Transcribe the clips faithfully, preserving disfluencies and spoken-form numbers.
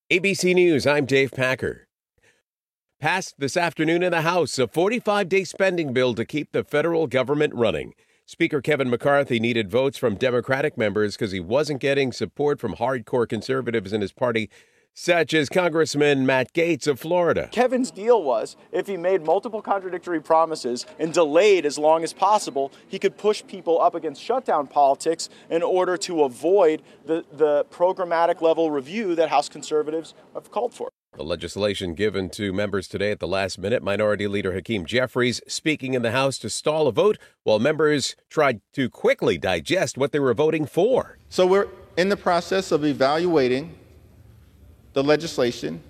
A B C News, I'm Dave Packer. Passed this afternoon in the House, a forty-five day spending bill to keep the federal government running. Speaker Kevin McCarthy needed votes from Democratic members because he wasn't getting support from hardcore conservatives in his party, such as Congressman Matt Gaetz of Florida. Kevin's deal was if he made multiple contradictory promises and delayed as long as possible, he could push people up against shutdown politics in order to avoid the, the programmatic level review that House conservatives have called for. The legislation given to members today at the last minute. Minority Leader Hakeem Jeffries speaking in the House to stall a vote while members tried to quickly digest what they were voting for. So we're in the process of evaluating the legislation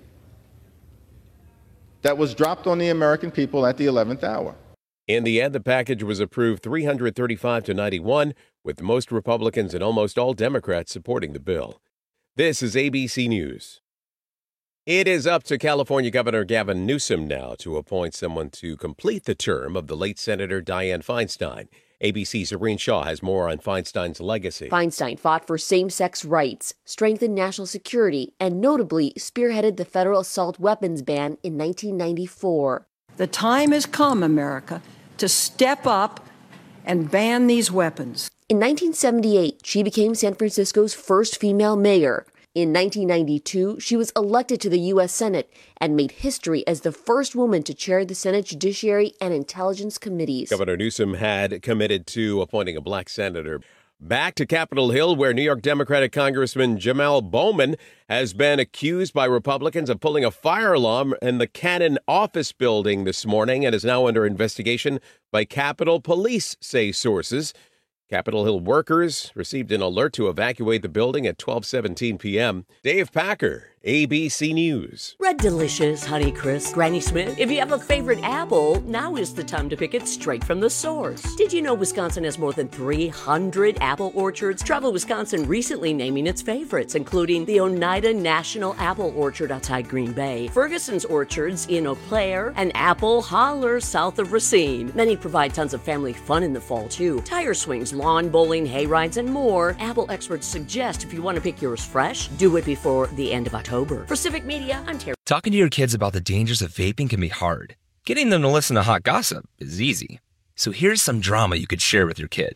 that was dropped on the American people at the eleventh hour. In the end, the package was approved three hundred thirty-five to ninety-one, with most Republicans and almost all Democrats supporting the bill. This is A B C News. It is up to California Governor Gavin Newsom now to appoint someone to complete the term of the late Senator Dianne Feinstein. A B C's Irene Shaw has more on Feinstein's legacy. Feinstein fought for same-sex rights, strengthened national security, and notably spearheaded the federal assault weapons ban in nineteen ninety-four. The time has come, America, to step up and ban these weapons. In nineteen seventy-eight, she became San Francisco's first female mayor. In nineteen ninety-two, she was elected to the U S Senate and made history as the first woman to chair the Senate Judiciary and Intelligence Committees. Governor Newsom had committed to appointing a black senator. Back to Capitol Hill, where New York Democratic Congressman Jamal Bowman has been accused by Republicans of pulling a fire alarm in the Cannon office building this morning and is now under investigation by Capitol Police, say sources. Capitol Hill workers received an alert to evacuate the building at twelve seventeen p.m. Dave Packer, A B C News. Red Delicious, Honey Crisp, Granny Smith. If you have a favorite apple, now is the time to pick it straight from the source. Did you know Wisconsin has more than three hundred apple orchards? Travel Wisconsin recently naming its favorites, including the Oneida National Apple Orchard outside Green Bay, Ferguson's Orchards in Eau Claire, and Apple Holler south of Racine. Many provide tons of family fun in the fall, too. Tire swings, lawn bowling, hay rides, and more. Apple experts suggest if you want to pick yours fresh, do it before the end of October. For Civic Media, I'm Terry. Talking to your kids about the dangers of vaping can be hard. Getting them to listen to hot gossip is easy. So here's some drama you could share with your kid.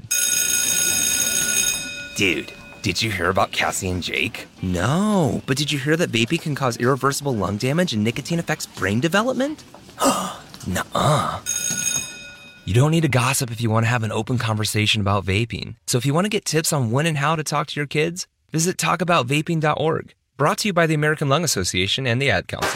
Dude, did you hear about Cassie and Jake? No, but did you hear that vaping can cause irreversible lung damage and nicotine affects brain development? Nuh-uh. You don't need to gossip if you want to have an open conversation about vaping. So if you want to get tips on when and how to talk to your kids, visit talk about vaping dot org. Brought to you by the American Lung Association and the Ad Council.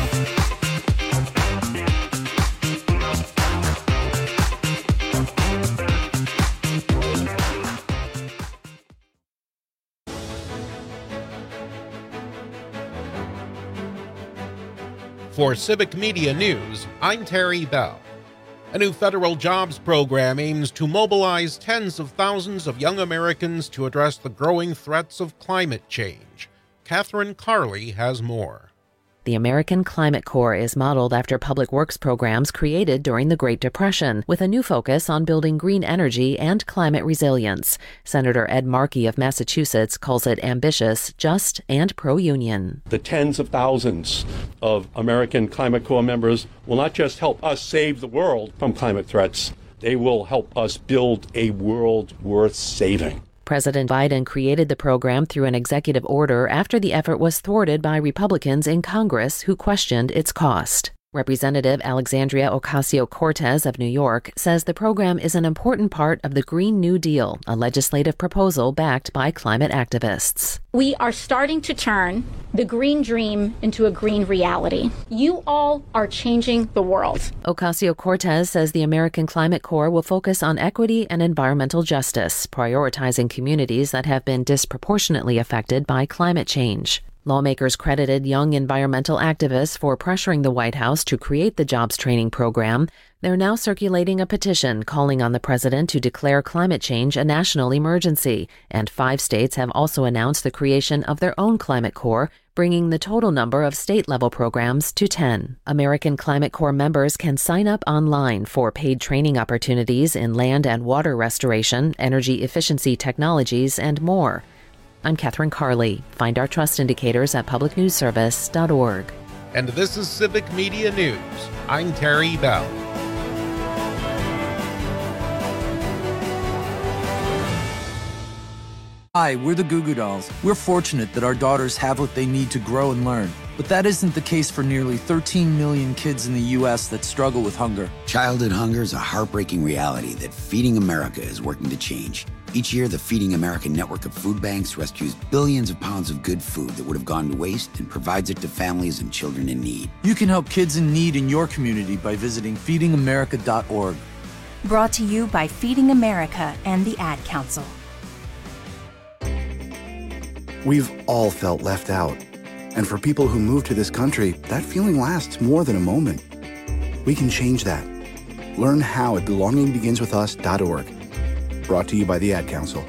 For Civic Media News, I'm Terry Bell. A new federal jobs program aims to mobilize tens of thousands of young Americans to address the growing threats of climate change. Catherine Carley has more. The American Climate Corps is modeled after public works programs created during the Great Depression, with a new focus on building green energy and climate resilience. Senator Ed Markey of Massachusetts calls it ambitious, just, and pro-union. The tens of thousands of American Climate Corps members will not just help us save the world from climate threats, they will help us build a world worth saving. President Biden created the program through an executive order after the effort was thwarted by Republicans in Congress who questioned its cost. Representative Alexandria Ocasio-Cortez of New York says the program is an important part of the Green New Deal, a legislative proposal backed by climate activists. We are starting to turn the green dream into a green reality. You all are changing the world. Ocasio-Cortez says the American Climate Corps will focus on equity and environmental justice, prioritizing communities that have been disproportionately affected by climate change. Lawmakers credited young environmental activists for pressuring the White House to create the jobs training program. They're now circulating a petition calling on the president to declare climate change a national emergency. And five states have also announced the creation of their own climate corps, bringing the total number of state-level programs to ten. American Climate Corps members can sign up online for paid training opportunities in land and water restoration, energy efficiency technologies, and more. I'm Catherine Carley. Find our trust indicators at public news service dot org. And this is Civic Media News. I'm Terry Bell. Hi, we're the Goo Goo Dolls. We're fortunate that our daughters have what they need to grow and learn. But that isn't the case for nearly thirteen million kids in the U S that struggle with hunger. Childhood hunger is a heartbreaking reality that Feeding America is working to change. Each year, the Feeding America network of food banks rescues billions of pounds of good food that would have gone to waste and provides it to families and children in need. You can help kids in need in your community by visiting feeding america dot org. Brought to you by Feeding America and the Ad Council. We've all felt left out. And for people who move to this country, that feeling lasts more than a moment. We can change that. Learn how at belonging begins with us dot org. Brought to you by the Ad Council.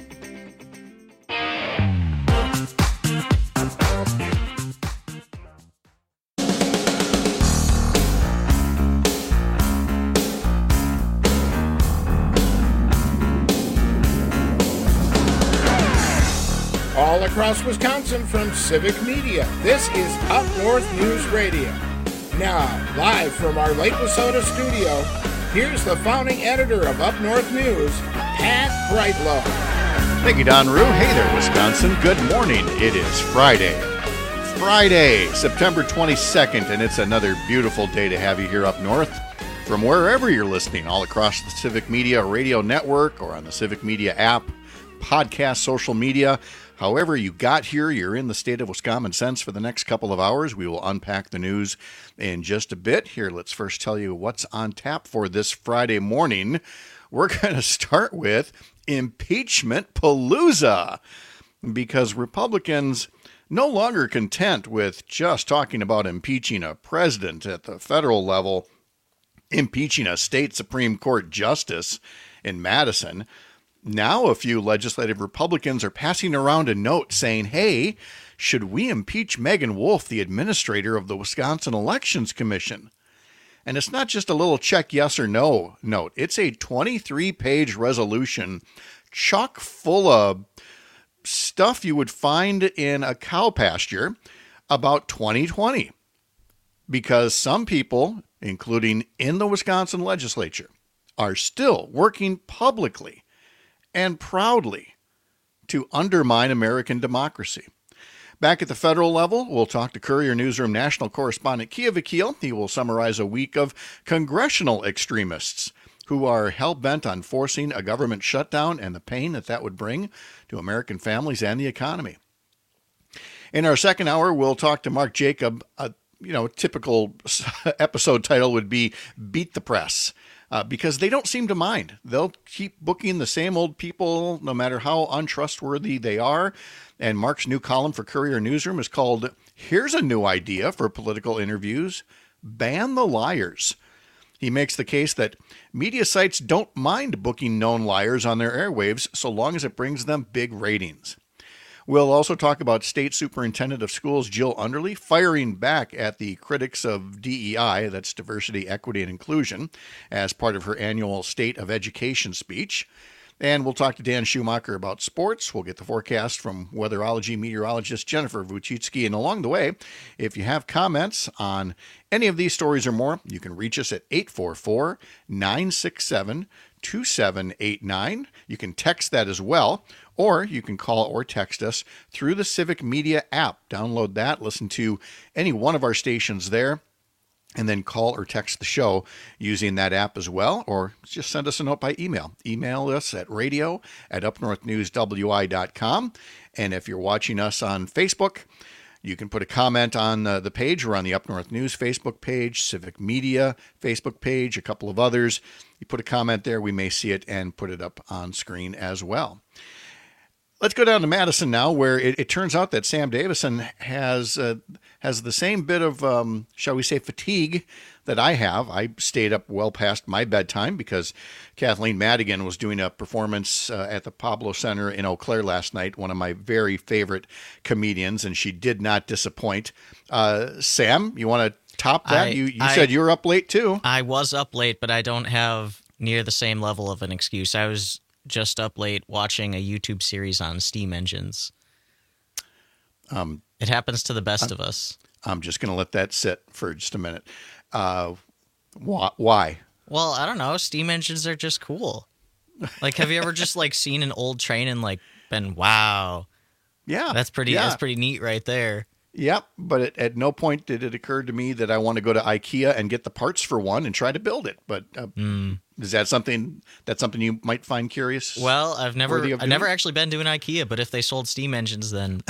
All across Wisconsin from Civic Media, this is Up North News Radio. Now, live from our Lake Wissota studio, here's the founding editor of Up North News, Pat Brightlow. Thank you, Don Rue. Hey there, Wisconsin. Good morning. It is Friday. Friday, September twenty-second, and it's another beautiful day to have you here up north from wherever you're listening, all across the Civic Media Radio Network or on the Civic Media app, podcast, social media. However you got here, you're in the state of Wisconsin sense for the next couple of hours. We will unpack the news in just a bit. Here, let's first tell you what's on tap for this Friday morning. We're going to start with Impeachment Palooza, because Republicans no longer content with just talking about impeaching a president at the federal level, impeaching a state Supreme Court justice in Madison. Now a few legislative Republicans are passing around a note saying, hey, should we impeach Megan Wolf, the administrator of the Wisconsin Elections Commission? And it's not just a little check yes or no note. It's a twenty-three page resolution chock full of stuff you would find in a cow pasture about twenty twenty. Because some people, including in the Wisconsin legislature, are still working publicly and proudly to undermine American democracy. Back at the federal level, we'll talk to Courier Newsroom national correspondent Kia Vakil. He will summarize a week of congressional extremists who are hell-bent on forcing a government shutdown and the pain that that would bring to American families and the economy. In our second hour, we'll talk to Mark Jacob. A you know, typical episode title would be Beat the Press. Uh, because they don't seem to mind. They'll keep booking the same old people, no matter how untrustworthy they are. And Mark's new column for Courier Newsroom is called, Here's a New Idea for Political Interviews, Ban the Liars. He makes the case that media sites don't mind booking known liars on their airwaves so long as it brings them big ratings. We'll also talk about State Superintendent of Schools Jill Underly firing back at the critics of D E I, that's Diversity, Equity, and Inclusion, as part of her annual State of Education speech. And we'll talk to Dan Schumacher about sports. We'll get the forecast from weatherology meteorologist Jennifer Vuchitsky. And along the way, if you have comments on any of these stories or more, you can reach us at eight four four, nine six seven, two seven eight nine. You can text that as well, or you can call or text us through the Civic Media app. Download that, listen to any one of our stations there, and then call or text the show using that app as well, or just send us a note by email. Email us at radio at up north news w i dot com. And if you're watching us on Facebook, you can put a comment on uh, the page. We're on the Up North News Facebook page, Civic Media Facebook page, a couple of others. You put a comment there, we may see it and put it up on screen as well. Let's go down to Madison now, where it, it turns out that Sam Davison has uh, has the same bit of, um, shall we say, fatigue that I have. I stayed up well past my bedtime because Kathleen Madigan was doing a performance uh, at the Pablo Center in Eau Claire last night, one of my very favorite comedians, and she did not disappoint. Uh, Sam, you want to top that? I, you you I, said you were up late, too. I was up late, but I don't have near the same level of an excuse. I was just up late watching a YouTube series on steam engines. Um, it happens to the best I'm, of us. I'm just going to let that sit for just a minute. Uh, wh- why? Well, I don't know. Steam engines are just cool. Like, have you ever just like seen an old train and like been, wow, yeah, that's pretty, yeah. that's pretty neat right there. Yep, but it, at no point did it occur to me that I want to go to IKEA and get the parts for one and try to build it. But uh, mm. is that something that's something you might find curious? Well, I've never, I've never actually been to an IKEA, but if they sold steam engines, then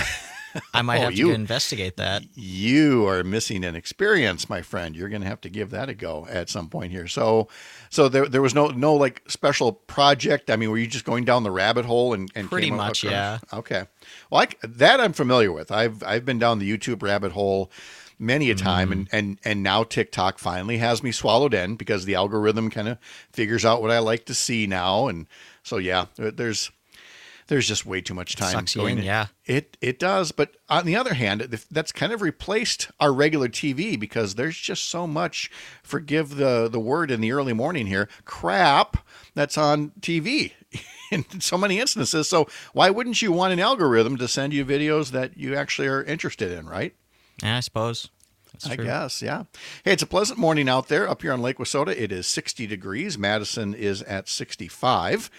I might oh, have to you, go investigate that. You are missing an experience, my friend. You're going to have to give that a go at some point here. So, so there, there was no, no like special project. I mean, were you just going down the rabbit hole and, and pretty came much, across? yeah. Okay, well, I, that I'm familiar with. I've, I've been down the YouTube rabbit hole many a time, mm. and, and, and now TikTok finally has me swallowed in because the algorithm kind of figures out what I like to see now, and so yeah, there's. There's just way too much time Sucks going in, in. Yeah, it it does. But on the other hand, that's kind of replaced our regular T V because there's just so much, forgive the, the word in the early morning here, crap that's on T V in so many instances. So why wouldn't you want an algorithm to send you videos that you actually are interested in, right? Yeah, I suppose. That's I true. guess, yeah. Hey, it's a pleasant morning out there up here on Lake Wissota. It is sixty degrees. Madison is at sixty-five.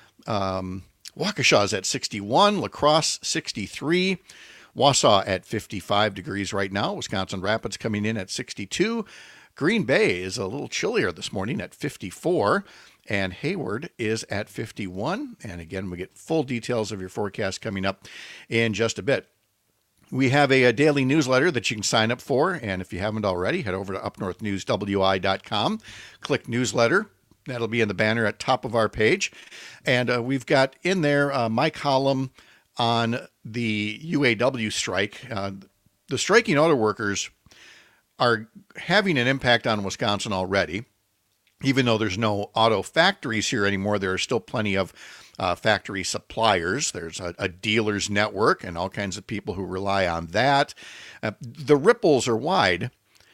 Um... Waukesha is at sixty-one, La Crosse sixty-three, Wausau at fifty-five degrees right now, Wisconsin Rapids coming in at sixty-two, Green Bay is a little chillier this morning at fifty-four, and Hayward is at fifty-one. And again, we get full details of your forecast coming up in just a bit. We have a, a daily newsletter that you can sign up for, and if you haven't already, head over to up north news w i dot com, click newsletter. That'll be in the banner at top of our page. And uh, we've got in there uh, my column on the U A W strike. Uh, the striking auto workers are having an impact on Wisconsin already. Even though there's no auto factories here anymore, there are still plenty of uh, factory suppliers. There's a, a dealers network and all kinds of people who rely on that. Uh, the ripples are wide.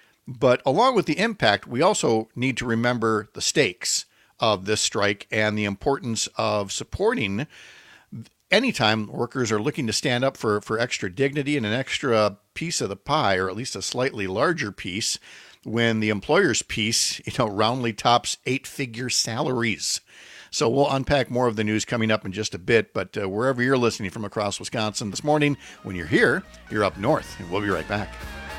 But along with the impact, we also need to remember the stakes of this strike and the importance of supporting anytime workers are looking to stand up for, for extra dignity and an extra piece of the pie, or at least a slightly larger piece, when the employer's piece, you know, roundly tops eight-figure salaries. So we'll unpack more of the news coming up in just a bit, but uh, wherever you're listening from across Wisconsin this morning, when you're here, you're up north, and we'll be right back.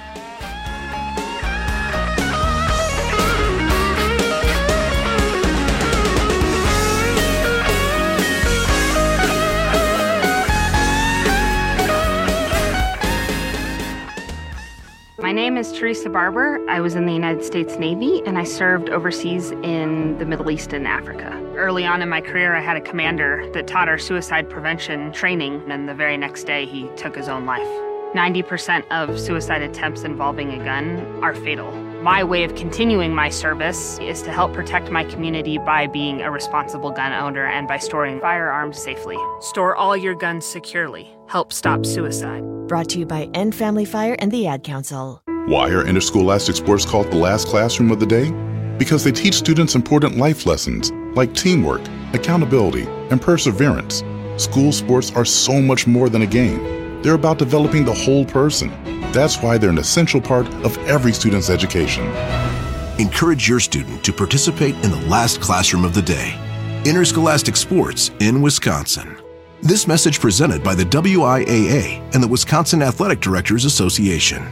My name is Teresa Barber. I was in the United States Navy, and I served overseas in the Middle East and Africa. Early on in my career, I had a commander that taught our suicide prevention training, and the very next day, he took his own life. ninety percent of suicide attempts involving a gun are fatal. My way of continuing my service is to help protect my community by being a responsible gun owner and by storing firearms safely. Store all your guns securely. Help stop suicide. Brought to you by End Family Fire and the Ad Council. Why are interscholastic sports called the last classroom of the day? Because they teach students important life lessons like teamwork, accountability, and perseverance. School sports are so much more than a game. They're about developing the whole person. That's why they're an essential part of every student's education. Encourage your student to participate in the last classroom of the day. Interscholastic sports in Wisconsin. This message presented by the W I A A and the Wisconsin Athletic Directors Association.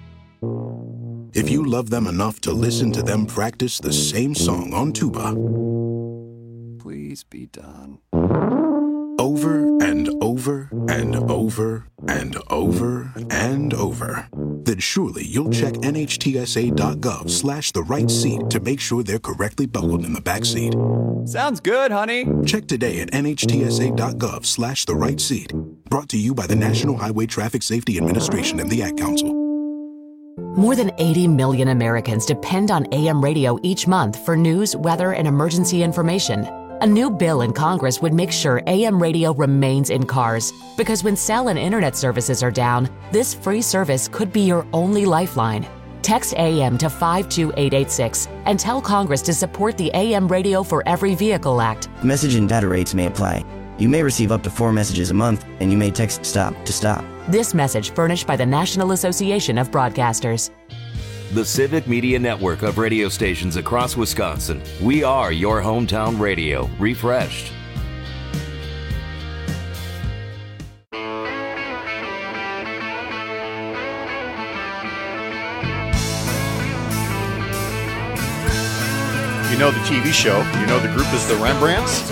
If you love them enough to listen to them practice the same song on tuba, please be done. Over and over and over and over and over, then surely you'll check N H T S A dot gov slash the right seat to make sure they're correctly buckled in the back seat. Sounds good, honey. Check today at N H T S A dot gov slash the right seat. Brought to you by the National Highway Traffic Safety Administration and the Ad Council. More than eighty million Americans depend on A M radio each month for news, weather, and emergency information. A new bill in Congress would make sure A M radio remains in cars, because when cell and internet services are down, this free service could be your only lifeline. Text A M to five two eight eight six and tell Congress to support the A M Radio for Every Vehicle Act. Message and data rates may apply. You may receive up to four messages a month, and you may text STOP to stop. This message furnished by the National Association of Broadcasters. The Civic Media Network of radio stations across Wisconsin. We are your hometown radio, refreshed. You know the T V show. You know the group is the Rembrandts.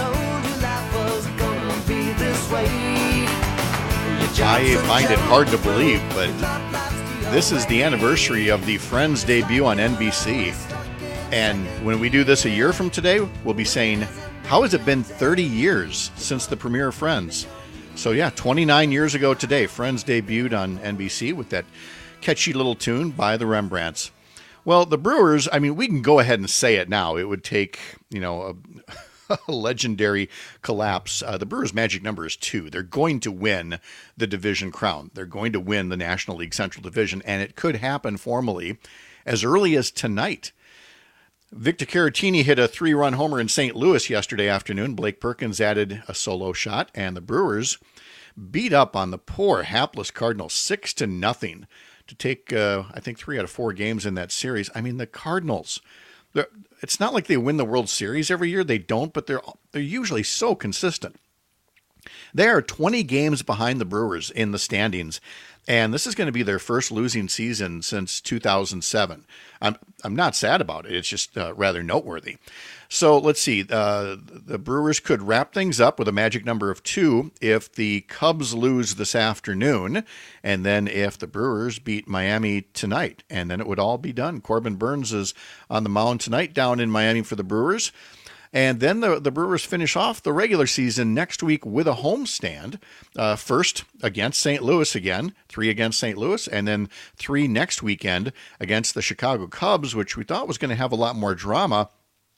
I find it hard to believe, but this is the anniversary of the Friends debut on N B C. And when we do this a year from today, we'll be saying, how has it been thirty years since the premiere of Friends? So yeah, twenty-nine years ago today, Friends debuted on N B C with that catchy little tune by the Rembrandts. Well, the Brewers, I mean, we can go ahead and say it now. It would take, you know, a, a legendary collapse. Uh, the Brewers' magic number is two. They're going to win the division crown. They're going to win the National League Central Division, and it could happen formally as early as tonight. Victor Caratini hit a three-run homer in Saint Louis yesterday afternoon. Blake Perkins added a solo shot, and the Brewers beat up on the poor, hapless Cardinals six to nothing. To take, uh, I think, three out of four games in that series. I mean, the Cardinals, it's not like they win the World Series every year. They don't, but they're they're usually so consistent. They are twenty games behind the Brewers in the standings, and this is going to be their first losing season since two thousand seven. I'm I'm not sad about it. It's just uh, rather noteworthy. So let's see. Uh, the Brewers could wrap things up with a magic number of two if the Cubs lose this afternoon, and then if the Brewers beat Miami tonight, and then it would all be done. Corbin Burns is on the mound tonight down in Miami for the Brewers. And then the, the Brewers finish off the regular season next week with a homestand. Uh, first against Saint Louis again, three against Saint Louis, and then three next weekend against the Chicago Cubs, which we thought was going to have a lot more drama.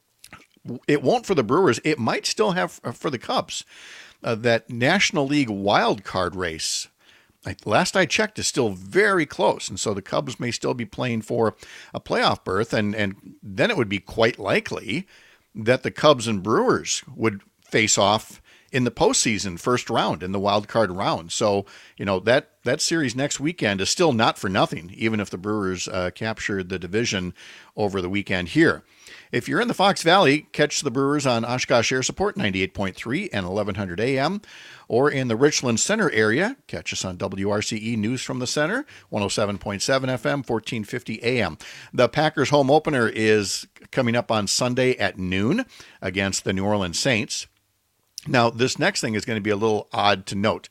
It won't for the Brewers. It might still have for the Cubs. Uh, that National League wild card race, last I checked, is still very close. And so the Cubs may still be playing for a playoff berth. And, and then it would be quite likely that the Cubs and Brewers would face off in the postseason first round, in the wild card round. So, you know, that, that series next weekend is still not for nothing, even if the Brewers uh, captured the division over the weekend here. If you're in the Fox Valley, catch the Brewers on Oshkosh Air Support ninety-eight point three and eleven hundred A M, or in the Richland Center area, catch us on W R C E News from the Center, one oh seven point seven F M, fourteen fifty A M. The Packers home opener is coming up on Sunday at noon against the New Orleans Saints. Now, this next thing is going to be a little odd to note.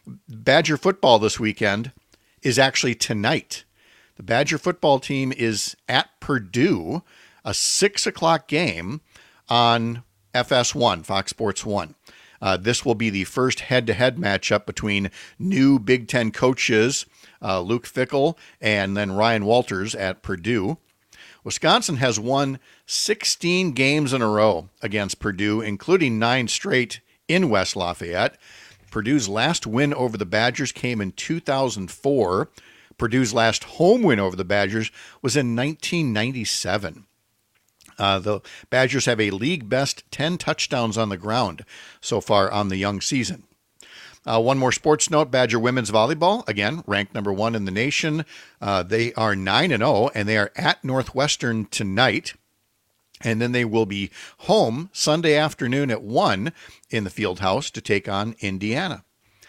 Badger football this weekend is actually tonight. The Badger football team is at Purdue, a six o'clock game on F S one, Fox Sports one. Uh, this will be the first head-to-head matchup between new Big Ten coaches, uh, Luke Fickell and then Ryan Walters at Purdue. Wisconsin has won sixteen games in a row against Purdue, including nine straight in West Lafayette. Purdue's last win over the Badgers came in two thousand four. Purdue's last home win over the Badgers was in nineteen ninety-seven. Uh, the Badgers have a league-best ten touchdowns on the ground so far on the young season. Uh, one more sports note, Badger women's volleyball, again, ranked number one in the nation. Uh, they are nine and oh, and they are at Northwestern tonight. And then they will be home Sunday afternoon at one in the field house to take on Indiana.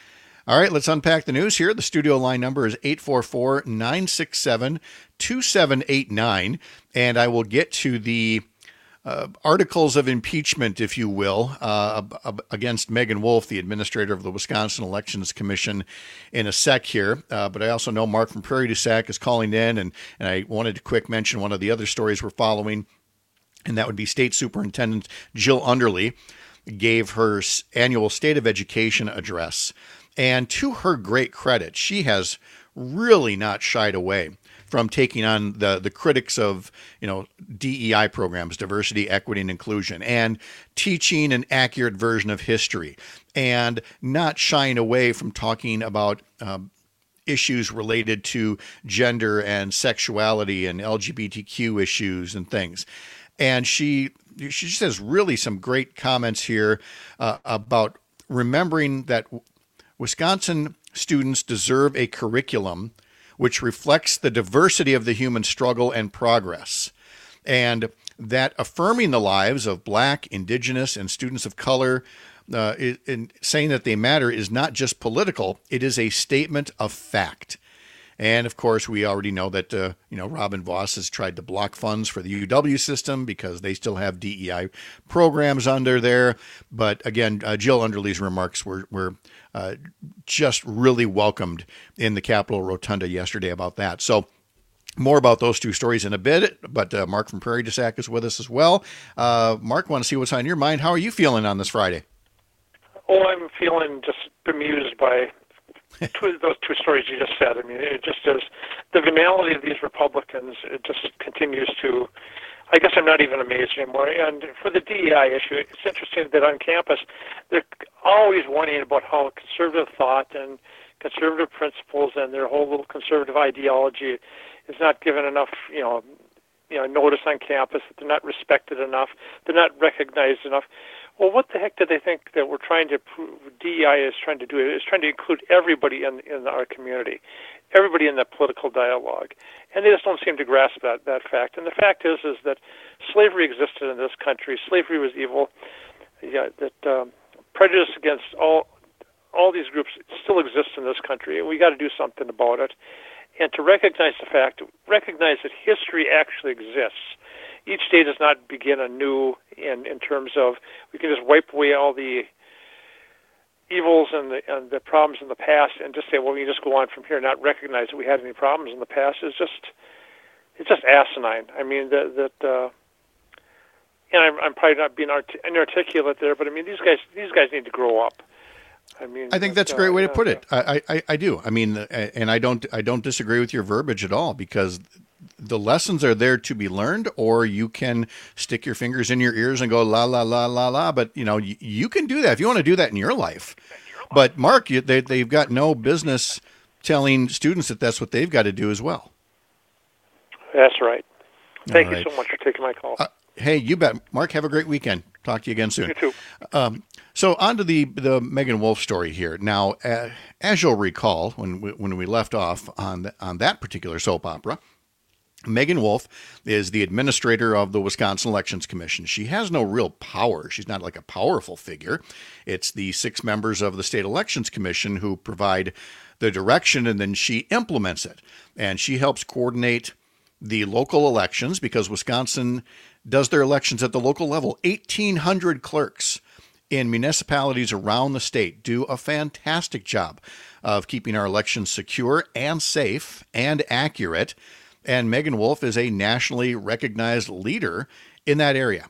All right, let's unpack the news here. The studio line number is eight four four, nine six seven, two seven eight nine, and I will get to the uh, articles of impeachment, if you will, uh, against Megan Wolf, the administrator of the Wisconsin Elections Commission, in a sec here. Uh, but I also know Mark from Prairie du Sac is calling in, and, and I wanted to quick mention one of the other stories we're following, and that would be State Superintendent Jill Underly gave her annual State of Education address. And to her great credit, she has really not shied away from taking on the, the critics of, you know, D E I programs, diversity, equity, and inclusion, and teaching an accurate version of history, and not shying away from talking about um, issues related to gender and sexuality and L G B T Q issues and things. And she she just has really some great comments here uh, about remembering that Wisconsin students deserve a curriculum which reflects the diversity of the human struggle and progress, and that affirming the lives of Black, Indigenous, and students of color, uh, in saying that they matter, is not just political, it is a statement of fact. And of course, we already know that, uh, you know, Robin Vos has tried to block funds for the U W system because they still have D E I programs under there. But again, uh, Jill Underly's remarks were, were uh, just really welcomed in the Capitol Rotunda yesterday about that. So more about those two stories in a bit. But uh, Mark from Prairie du Sac is with us as well. Uh, Mark, want to see what's on your mind. How are you feeling on this Friday? Oh, I'm feeling just bemused by two, those two stories you just said. I mean, it just is the venality of these Republicans. It just continues to. I guess I'm not even amazed anymore. And for the D E I issue, it's interesting that on campus they're always whining about how conservative thought and conservative principles and their whole little conservative ideology is not given enough, you know, you know, notice on campus. That they're not respected enough. They're not recognized enough. Well, what the heck do they think that we're trying to prove? D E I is trying to do it is trying to include everybody in in our community, everybody in that political dialogue, and they just don't seem to grasp that that fact. And the fact is, is that slavery existed in this country. Slavery was evil. Yeah, that um, prejudice against all all these groups still exists in this country, and we got to do something about it. And to recognize the fact, recognize that history actually exists. Each day does not begin anew in, in terms of we can just wipe away all the evils and the, and the problems in the past and just say, well, we can just go on from here, not recognize that we had any problems in the past. Is just it's just asinine. I mean, that, that uh, and I'm, I'm probably not being art- inarticulate there, but I mean, these guys these guys need to grow up. I mean, I think that's a great way to put it. I, I, I do. I mean, and I don't I don't disagree with your verbiage at all, because the lessons are there to be learned, or you can stick your fingers in your ears and go la la la la la. But you know, you, you can do that if you want to do that in your life. But Mark, you, they they've got no business telling students that that's what they've got to do as well. That's right. Thank All right. you so much for taking my call. Uh, hey, you bet. Mark, have a great weekend. Talk to you again soon. You too. Um, so on to the, the Megan Wolf story here. Now, uh, as you'll recall, when we, when we left off on, the, on that particular soap opera, Megan Wolf is the administrator of the Wisconsin Elections Commission. She has no real power. She's not like a powerful figure. It's the six members of the State Elections Commission who provide the direction, and then she implements it. And she helps coordinate the local elections, because Wisconsin does their elections at the local level. eighteen hundred clerks in municipalities around the state do a fantastic job of keeping our elections secure and safe and accurate. And Megan Wolf is a nationally recognized leader in that area.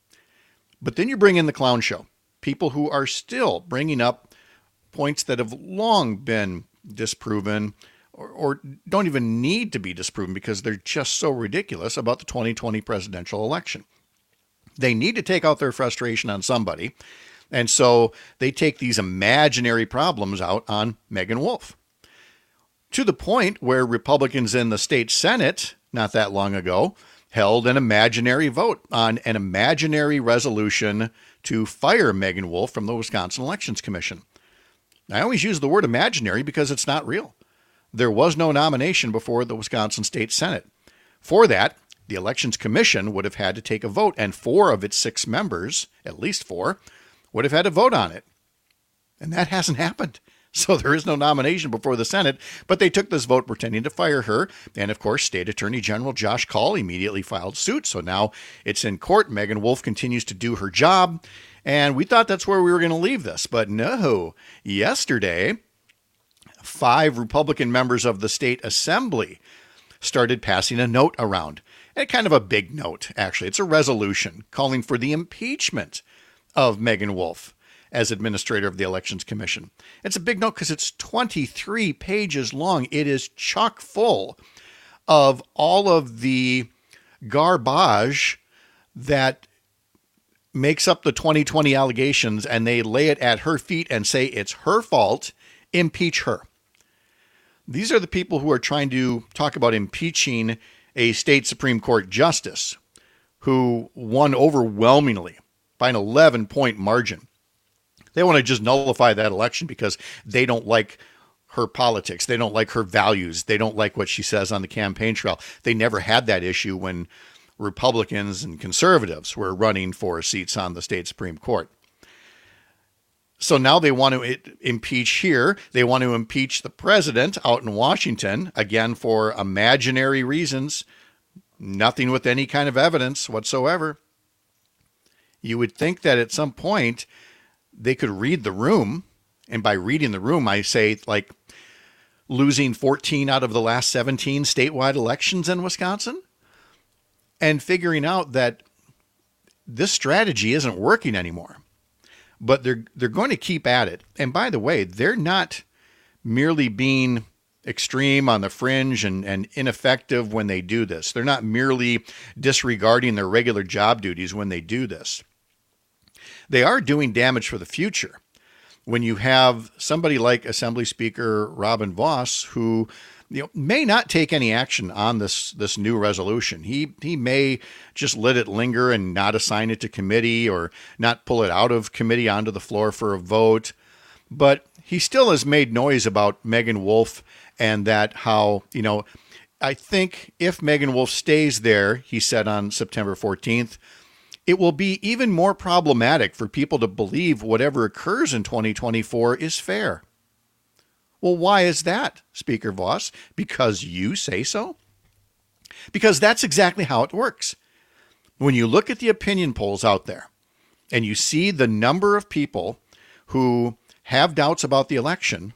But then you bring in the clown show, people who are still bringing up points that have long been disproven, or, or don't even need to be disproven because they're just so ridiculous, about the twenty twenty presidential election. They need to take out their frustration on somebody, and so they take these imaginary problems out on Megan Wolf. To the point where Republicans in the state Senate, not that long ago, held an imaginary vote on an imaginary resolution to fire Megan Wolf from the Wisconsin Elections Commission. I always use the word imaginary because it's not real. There was no nomination before the Wisconsin State Senate. For that, the Elections Commission would have had to take a vote, and four of its six members, at least four, would have had to vote on it. And that hasn't happened. So there is no nomination before the Senate, but they took this vote pretending to fire her. And of course, State Attorney General Josh Kaul immediately filed suit. So now it's in court. Megan Wolf continues to do her job. And we thought that's where we were going to leave this. But no, yesterday, five Republican members of the state assembly started passing a note around. And kind of a big note, actually. It's a resolution calling for the impeachment of Megan Wolf as administrator of the Elections Commission. It's a big note because it's twenty-three pages long. It is chock full of all of the garbage that makes up the twenty twenty allegations, and they lay it at her feet and say it's her fault. Impeach her. These are the people who are trying to talk about impeaching a state Supreme Court justice who won overwhelmingly by an eleven point margin They want to just nullify that election because they don't like her politics. They don't like her values. They don't like what she says on the campaign trail. They never had that issue when Republicans and conservatives were running for seats on the state Supreme Court. So now they want to impeach here. They want to impeach the president out in Washington, again, for imaginary reasons, nothing with any kind of evidence whatsoever. You would think that at some point they could read the room. And by reading the room, I say like losing fourteen out of the last seventeen statewide elections in Wisconsin and figuring out that this strategy isn't working anymore. But they're they're going to keep at it. And by the way, they're not merely being extreme on the fringe and, and ineffective when they do this. They're not merely disregarding their regular job duties when they do this. They are doing damage for the future. When you have somebody like Assembly Speaker Robin Vos, who you know, may not take any action on this this new resolution. He he may just let it linger and not assign it to committee or not pull it out of committee onto the floor for a vote. But he still has made noise about Megan Wolf and that how, you know, I think if Megan Wolf stays there, he said on September fourteenth, it will be even more problematic for people to believe whatever occurs in twenty twenty-four is fair. Well, why is that, Speaker Vos? Because you say so? Because that's exactly how it works. When you look at the opinion polls out there and you see the number of people who have doubts about the election,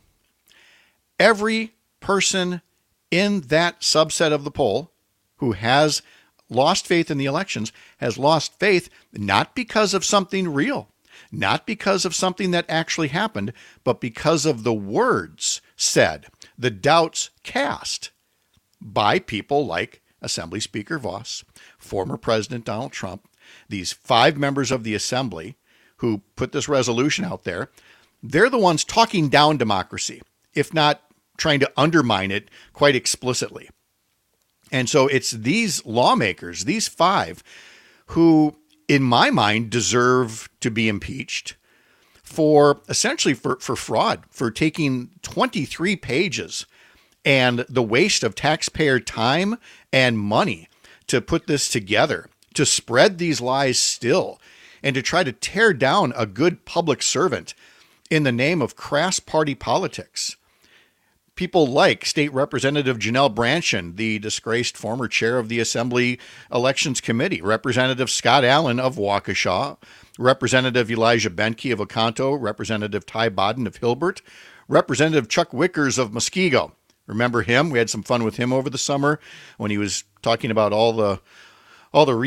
every person in that subset of the poll who has lost faith in the elections has lost faith not because of something real, not because of something that actually happened, but because of the words said, the doubts cast by people like Assembly Speaker Vos, former President Donald Trump, these five members of the Assembly who put this resolution out there. They're the ones talking down democracy, if not trying to undermine it quite explicitly. And so it's these lawmakers, these five, who, in my mind, deserve to be impeached for essentially for, for fraud, for taking twenty-three pages and the waste of taxpayer time and money to put this together, to spread these lies still, and to try to tear down a good public servant in the name of crass party politics. People like State Representative Janelle Brandtjen, the disgraced former chair of the Assembly Elections Committee, Representative Scott Allen of Waukesha, Representative Elijah Benke of Oconto, Representative Ty Bodden of Hilbert, Representative Chuck Wickers of Muskego. Remember him? We had some fun with him over the summer when he was talking about all the all the